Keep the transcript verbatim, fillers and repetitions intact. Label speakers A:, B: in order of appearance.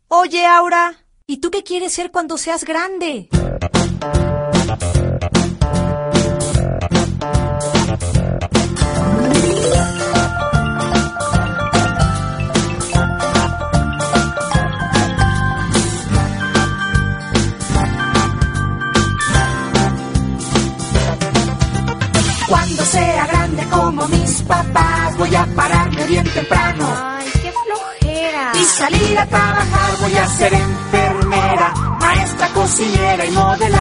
A: Oye, Aura, ¿y tú qué quieres ser cuando seas grande?
B: Cuando sea grande como mis papás, voy a pararme bien temprano.
C: Ay, qué flojera.
B: Y salir a trabajar, voy a ser enfermera, maestra, cocinera y modelar.